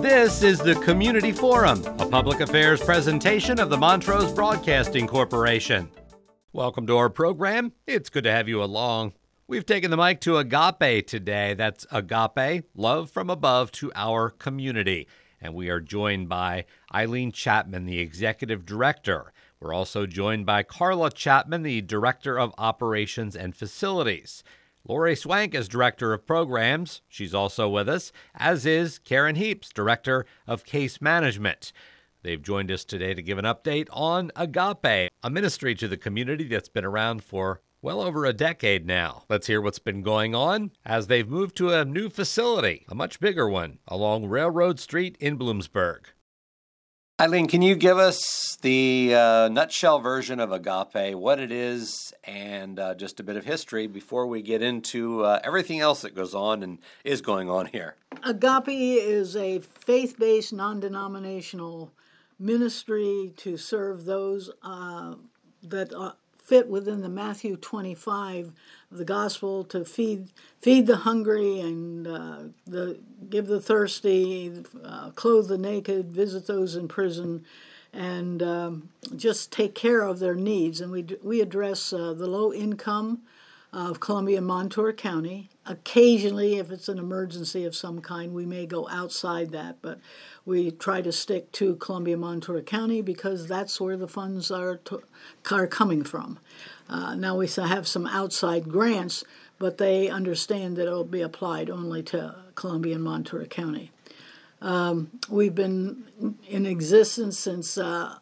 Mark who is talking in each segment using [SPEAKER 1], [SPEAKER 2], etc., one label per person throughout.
[SPEAKER 1] This is the Community Forum, a public affairs presentation of the Montrose Broadcasting Corporation. Welcome to our program. It's good to have you along. We've taken the mic to Agape today. That's Agape, love from above to our community. And we are joined by Eileen Chapman, the executive director. We're also joined by Carla Chapman, the director of operations and facilities. Lori Swank is director of programs. She's also with us, as is Karen Heaps, director of case management. They've joined us today to give an update on Agape, a ministry to the community that's been around for well over a decade now. Let's hear what's been going on as they've moved to a new facility, a much bigger one, along Railroad Street in Bloomsburg.
[SPEAKER 2] Eileen, can you give us the nutshell version of Agape, what it is, and just a bit of history before we get into everything else that goes on and is going on here?
[SPEAKER 3] Agape is a faith-based, non-denominational ministry to serve those that fit within the Matthew 25, the gospel, to feed the hungry and give the thirsty, clothe the naked, visit those in prison, and just take care of their needs. And we address the low income of Columbia and Montour County. Occasionally, if it's an emergency of some kind, we may go outside that, but we try to stick to Columbia and Montour County because that's where the funds are coming from. Now we have some outside grants, but they understand that it will be applied only to Columbia and Montour County. We've been in existence since our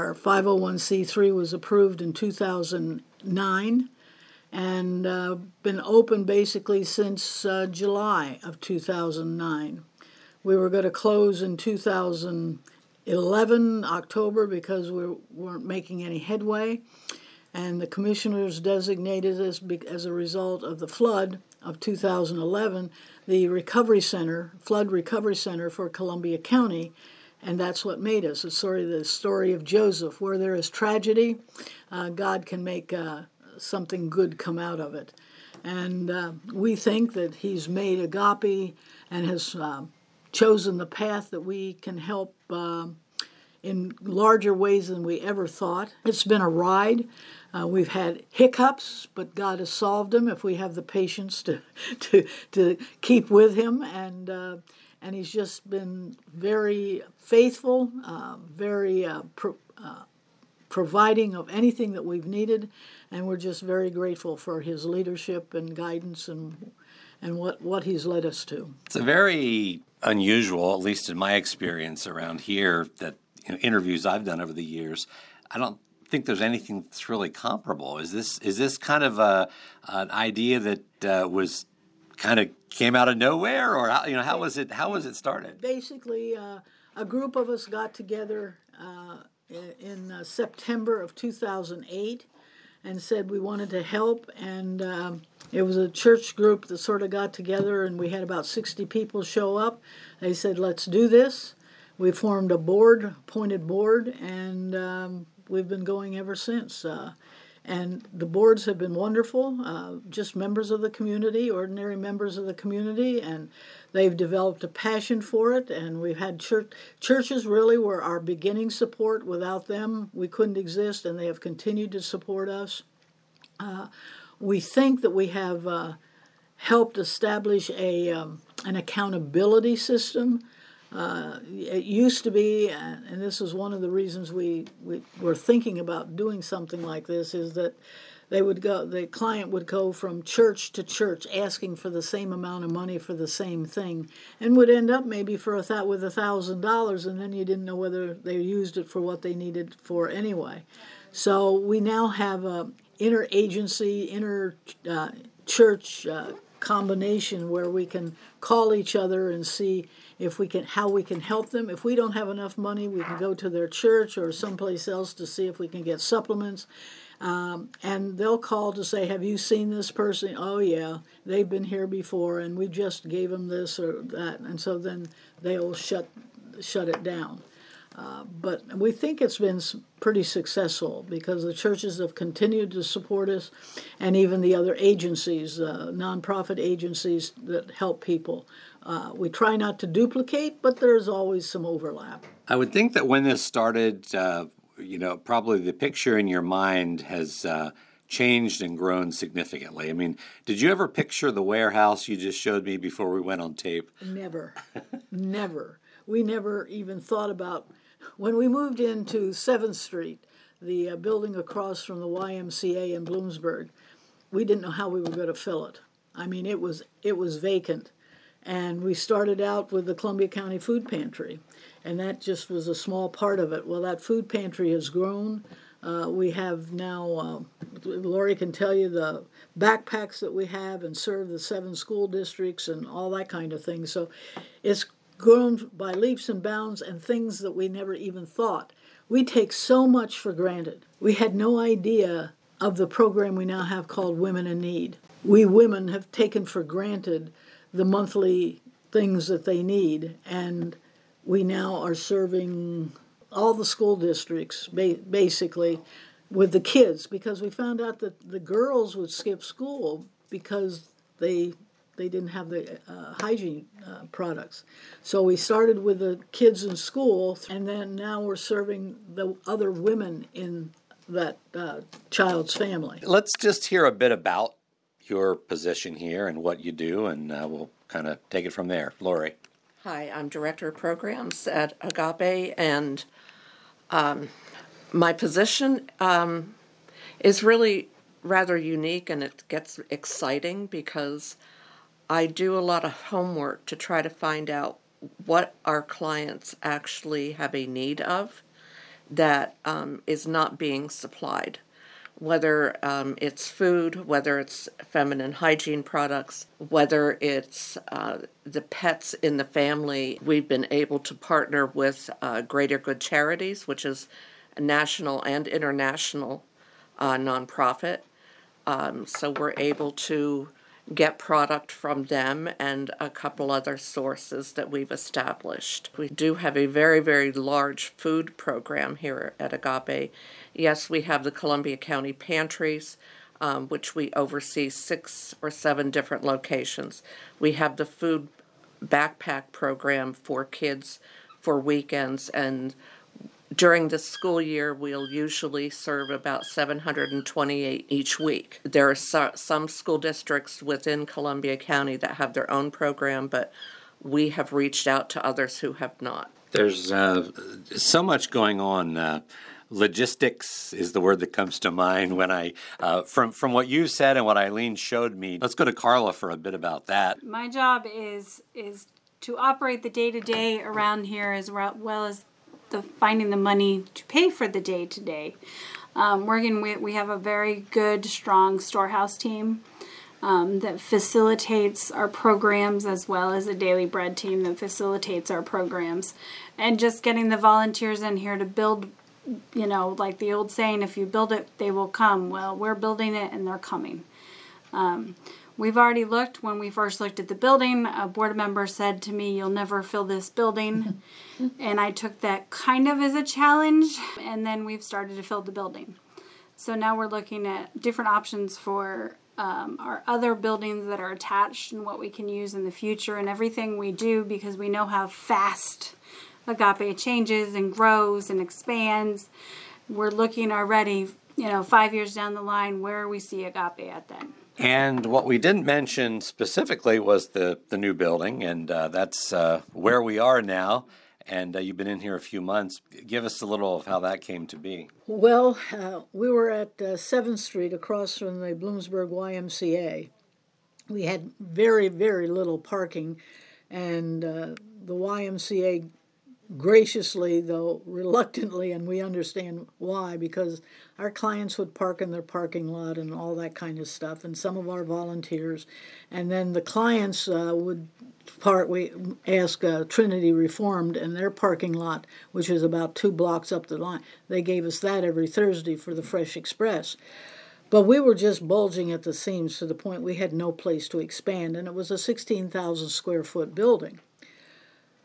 [SPEAKER 3] 501c3 was approved in 2009. And been open basically since July of 2009. We were going to close in 2011, October, because we weren't making any headway. And the commissioners designated us, as a result of the flood of 2011, the Flood Recovery Center for Columbia County. And that's what made us. It's sort of the story of Joseph. Where there is tragedy, God can make something good come out of it. And we think that he's made Agape and has chosen the path that we can help in larger ways than we ever thought. It's been a ride. We've had hiccups, but God has solved them if we have the patience to keep with him. And he's just been very faithful, very providing of anything that we've needed, and we're just very grateful for his leadership and guidance and what he's led us to.
[SPEAKER 2] It's a very unusual, at least in my experience around here, that interviews I've done over the years. I don't think there's anything that's really comparable. Is this kind of an idea that was kind of came out of nowhere, or how was it started?
[SPEAKER 3] Basically, a group of us got together in September of 2008 and said we wanted to help, and it was a church group that sort of got together, and we had about 60 people show up. They said, let's do this. We formed a appointed board, and we've been going ever since. And the boards have been wonderful, just members of the community, ordinary members of the community, and they've developed a passion for it. And we've had churches really were our beginning support. Without them, we couldn't exist, and they have continued to support us. We think that we have helped establish an accountability system. It used to be, and this is one of the reasons we were thinking about doing something like this, is that the client would go from church to church asking for the same amount of money for the same thing, and would end up maybe with $1,000, and then you didn't know whether they used it for what they needed for anyway. So we now have a interagency, inter-church combination where we can call each other and see how we can help them. If we don't have enough money, we can go to their church or someplace else to see if we can get supplements. And they'll call to say, have you seen this person? Oh, yeah, they've been here before, and we just gave them this or that. And so then they'll shut it down. But we think it's been pretty successful because the churches have continued to support us, and even the other agencies, nonprofit agencies that help people. We try not to duplicate, but there's always some overlap.
[SPEAKER 2] I would think that when this started, probably the picture in your mind has changed and grown significantly. I mean, did you ever picture the warehouse you just showed me before we went on tape?
[SPEAKER 3] Never. Never. We never even thought about, when we moved into 7th Street, the building across from the YMCA in Bloomsburg, we didn't know how we were going to fill it. I mean, it was vacant. And we started out with the Columbia County Food Pantry, and that just was a small part of it. Well, that food pantry has grown. We have now, Lori can tell you the backpacks that we have and serve the 7 school districts and all that kind of thing. So it's grown by leaps and bounds, and things that we never even thought. We take so much for granted. We had no idea of the program we now have called Women in Need. We women have taken for granted the monthly things that they need, and we now are serving all the school districts basically with the kids, because we found out that the girls would skip school because they didn't have the hygiene products. So we started with the kids in school, and then now we're serving the other women in that child's family.
[SPEAKER 2] Let's just hear a bit about your position here and what you do, and we'll kind of take it from there. Lori.
[SPEAKER 4] Hi, I'm Director of Programs at Agape, and my position is really rather unique, and it gets exciting because I do a lot of homework to try to find out what our clients actually have a need of that is not being supplied. Whether it's food, whether it's feminine hygiene products, whether it's the pets in the family. We've been able to partner with Greater Good Charities, which is a national and international nonprofit. So we're able to get product from them and a couple other sources that we've established. We do have a very, very large food program here at Agape. Yes, we have the Columbia County pantries, which we oversee 6 or 7 different locations. We have the food backpack program for kids for weekends, and during the school year, we'll usually serve about 728 each week. There are some school districts within Columbia County that have their own program, but we have reached out to others who have not.
[SPEAKER 2] There's so much going on. Logistics is the word that comes to mind when I, from what you said and what Eileen showed me. Let's go to Carla for a bit about that.
[SPEAKER 5] My job is to operate the day-to-day around here as well as finding the money to pay for the day-to-day. We have a very good, strong storehouse team that facilitates our programs, as well as a daily bread team that facilitates our programs. And just getting the volunteers in here to build, like the old saying, if you build it, they will come. Well, we're building it and they're coming. We've already looked. When we first looked at the building, a board member said to me, "You'll never fill this building." And I took that kind of as a challenge, and then we've started to fill the building. So now we're looking at different options for our other buildings that are attached and what we can use in the future, and everything we do, because we know how fast Agape changes and grows and expands. We're looking already, 5 years down the line, where we see Agape at then.
[SPEAKER 2] And what we didn't mention specifically was the new building, and that's where we are now. And you've been in here a few months. Give us a little of how that came to be.
[SPEAKER 3] Well, we were at 7th Street across from the Bloomsburg YMCA. We had very, very little parking, and the YMCA graciously, though reluctantly, and we understand why, because our clients would park in their parking lot and all that kind of stuff, and some of our volunteers, and then the clients would park. We asked Trinity Reformed in their parking lot, which is about 2 blocks up the line. They gave us that every Thursday for the Fresh Express. But we were just bulging at the seams to the point we had no place to expand, and it was a 16,000 square foot building.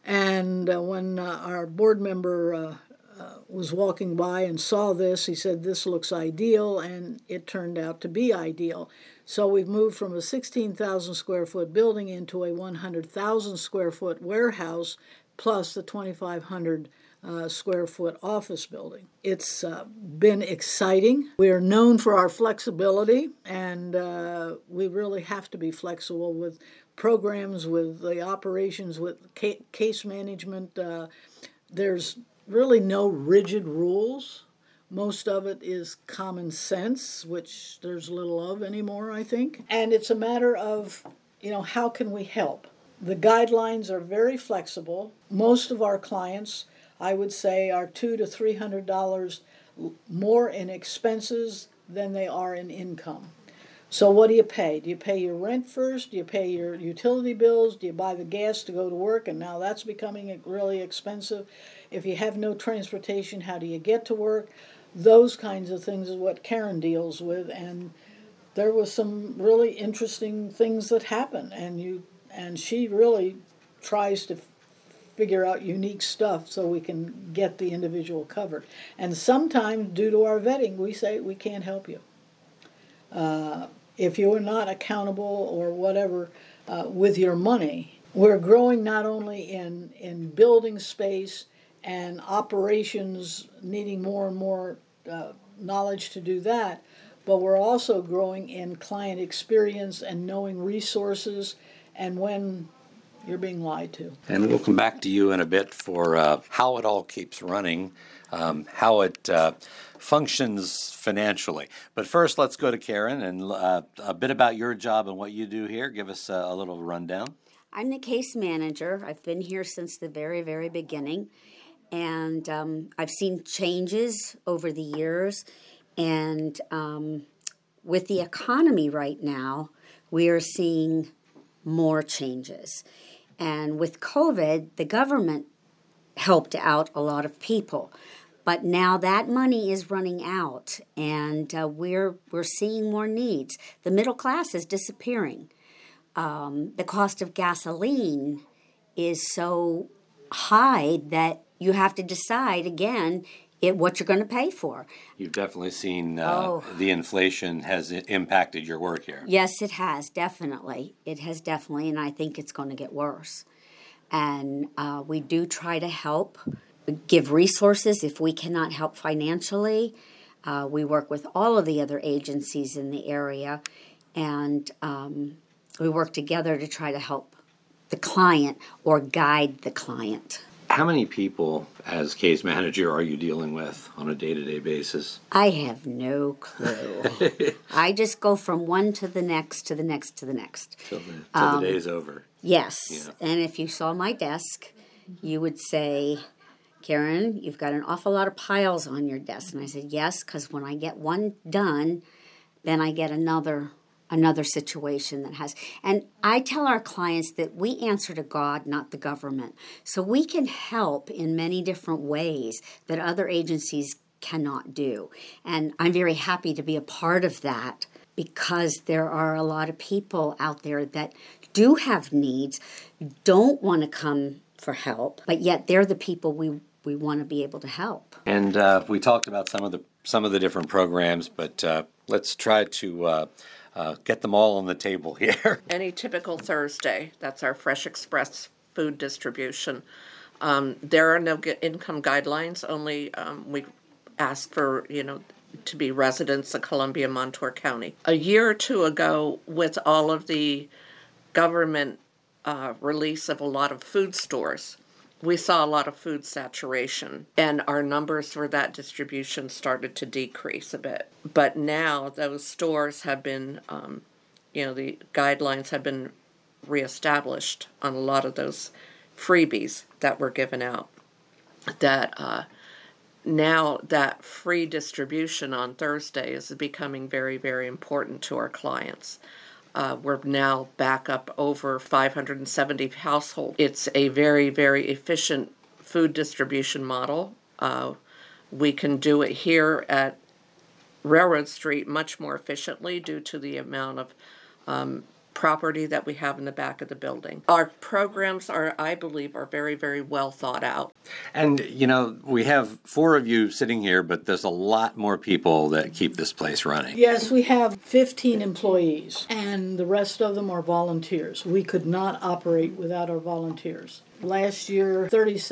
[SPEAKER 3] And when our board member was walking by and saw this, he said, "This looks ideal," and it turned out to be ideal. So we've moved from a 16,000 square foot building into a 100,000 square foot warehouse plus the 2,500 square foot office building. It's been exciting. We are known for our flexibility, and we really have to be flexible with programs, with the operations, with case management. There's really no rigid rules. Most of it is common sense, which there's little of anymore, I think. And it's a matter of, how can we help? The guidelines are very flexible. Most of our clients, I would say, are $200 to $300 more in expenses than they are in income. So what do you pay? Do you pay your rent first? Do you pay your utility bills? Do you buy the gas to go to work? And now that's becoming really expensive. If you have no transportation, how do you get to work? Those kinds of things is what Karen deals with. And there was some really interesting things that happen. And she really tries to figure out unique stuff so we can get the individual covered. And sometimes, due to our vetting, we say we can't help you. If you are not accountable or whatever with your money, we're growing not only in building space and operations, needing more and more knowledge to do that, but we're also growing in client experience and knowing resources and when you're being lied to.
[SPEAKER 2] And we'll come back to you in a bit for how it all keeps running, how it functions financially. But first, let's go to Karen and a bit about your job and what you do here. Give us a little rundown.
[SPEAKER 6] I'm the case manager. I've been here since the very, very beginning. And I've seen changes over the years. And with the economy right now, we are seeing more changes. And with COVID, the government helped out a lot of people. But now that money is running out, and we're seeing more needs. The middle class is disappearing. The cost of gasoline is so high that you have to decide again what you're going to pay for.
[SPEAKER 2] You've definitely seen the inflation has impacted your work here.
[SPEAKER 6] Yes, it has, definitely. It has definitely, and I think it's going to get worse. And we do try to help, give resources if we cannot help financially. We work with all of the other agencies in the area, and we work together to try to help the client or guide the client.
[SPEAKER 2] How many people, as case manager, are you dealing with on a day-to-day basis?
[SPEAKER 6] I have no clue. I just go from one to the next, to the next, to the next.
[SPEAKER 2] Till the day's over.
[SPEAKER 6] Yes.
[SPEAKER 2] Yeah.
[SPEAKER 6] And if you saw my desk, you would say, "Karen, you've got an awful lot of piles on your desk." And I said, "Yes, because when I get one done, then I get another situation that has." And I tell our clients that we answer to God, not the government. So we can help in many different ways that other agencies cannot do. And I'm very happy to be a part of that, because there are a lot of people out there that do have needs, don't want to come for help, but yet they're the people we want to be able to help.
[SPEAKER 2] And we talked about some of the different programs, but let's try to get them all on the table here.
[SPEAKER 4] Any typical Thursday, that's our Fresh Express food distribution. There are no income guidelines, only we ask for, to be residents of Columbia, Montour County. A year or two ago, with all of the government release of a lot of food stores, we saw a lot of food saturation, and our numbers for that distribution started to decrease a bit. But now those stores have been, the guidelines have been reestablished on a lot of those freebies that were given out. That now that free distribution on Thursday is becoming very, very important to our clients. We're now back up over 570 households. It's a very, very efficient food distribution model. We can do it here at Railroad Street much more efficiently due to the amount of property that we have in the back of the building. Our programs are, I believe, are very, very well thought out.
[SPEAKER 2] And, we have 4 of you sitting here, but there's a lot more people that keep this place running.
[SPEAKER 3] Yes, we have 15 employees, and the rest of them are volunteers. We could not operate without our volunteers. Last year,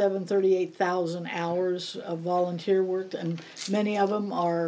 [SPEAKER 3] 38,000 hours of volunteer work, and many of them are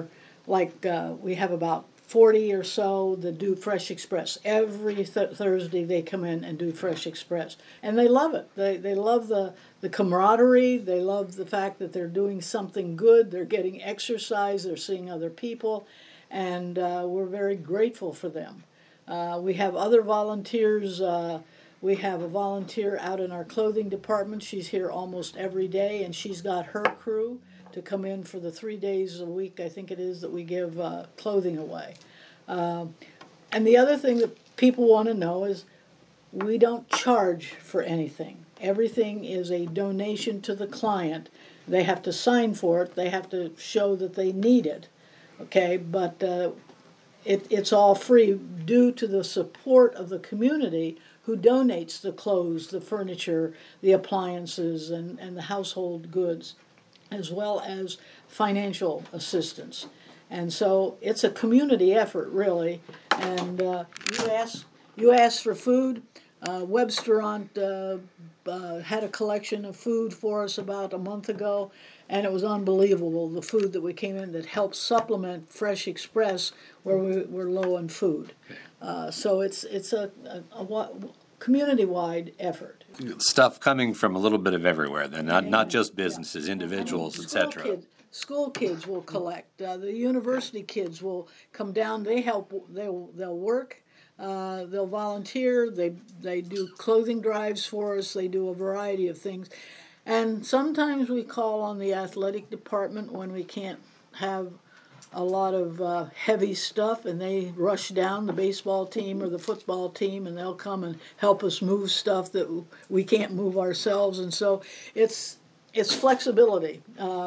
[SPEAKER 3] we have about 40 or so that do Fresh Express. Every Thursday they come in and do Fresh Express. And they love it. They love the camaraderie. They love the fact that they're doing something good. They're getting exercise. They're seeing other people. And we're very grateful for them. We have other volunteers. We have a volunteer out in our clothing department. She's here almost every day, and she's got her crew to come in for the 3 days a week, I think it is, that we give clothing away. And the other thing that people want to know is we don't charge for anything. Everything is a donation to the client. They have to sign for it. They have to show that they need it. Okay, but it's all free due to the support of the community who donates the clothes, the furniture, the appliances, and the household goods, as well as financial assistance. And so it's a community effort, really. And you asked for food. Webstaurant had a collection of food for us about a month ago, and it was unbelievable, the food that we came in that helped supplement Fresh Express where we were low on food. So it's a community-wide effort.
[SPEAKER 2] Stuff coming from a little bit of everywhere, then, not just businesses, individuals, etc.
[SPEAKER 3] School kids will collect. The university kids will come down. They help. They'll work. They'll volunteer. They do clothing drives for us. They do a variety of things. And sometimes we call on the athletic department when we can't have a lot of heavy stuff, and they rush down, the baseball team or the football team, and they'll come and help us move stuff that we can't move ourselves. And so it's flexibility.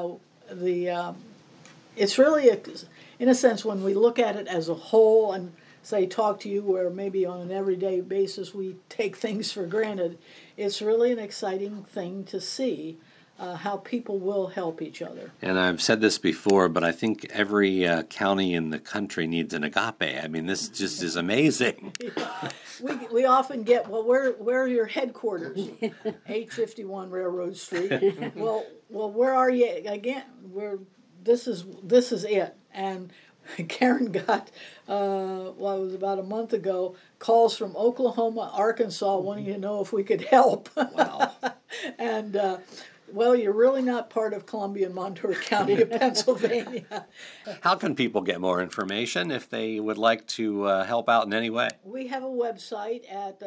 [SPEAKER 3] It's really, in a sense, when we look at it as a whole and say talk to you where maybe on an everyday basis we take things for granted, it's really an exciting thing to see how people will help each other.
[SPEAKER 2] And I've said this before, but I think every county in the country needs an Agape. I mean, this just is amazing.
[SPEAKER 3] We often get, well, where are your headquarters? 851 Railroad Street. Well, where are you again? This is it. And Karen got, it was about a month ago, calls from Oklahoma, Arkansas, wanting to know if we could help.
[SPEAKER 2] Wow.
[SPEAKER 3] And well, you're really not part of Columbia and Montour County of Pennsylvania.
[SPEAKER 2] How can people get more information if they would like to help out in any way?
[SPEAKER 3] We have a website at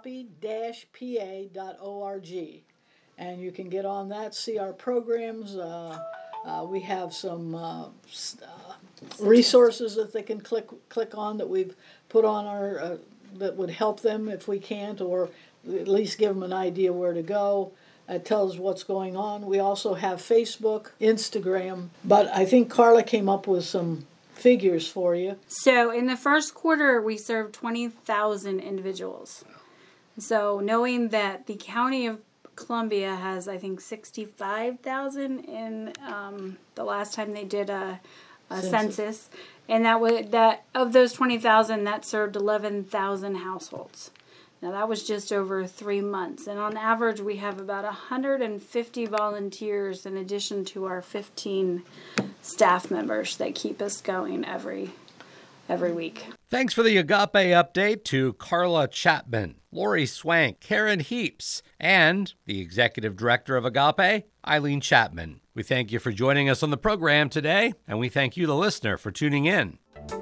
[SPEAKER 3] agape-pa.org, and you can get on that, see our programs. We have some resources that they can click on that we've put on our that would help them if we can't, or at least give them an idea where to go. It tells what's going on. We also have Facebook, Instagram, but I think Carla came up with some figures for you.
[SPEAKER 5] So in the first quarter, we served 20,000 individuals. So knowing that the county of Columbia has, I think, 65,000 in the last time they did a census, and that of those 20,000, that served 11,000 households. Now, that was just over 3 months. And on average, we have about 150 volunteers in addition to our 15 staff members that keep us going every week.
[SPEAKER 1] Thanks for the Agape update to Carla Chapman, Lori Swank, Karen Heaps, and the Executive Director of Agape, Eileen Chapman. We thank you for joining us on the program today, and we thank you, the listener, for tuning in.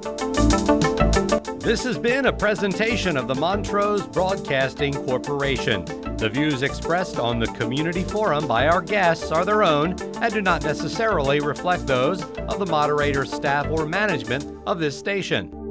[SPEAKER 1] This has been a presentation of the Montrose Broadcasting Corporation. The views expressed on the community forum by our guests are their own and do not necessarily reflect those of the moderator, staff, or management of this station.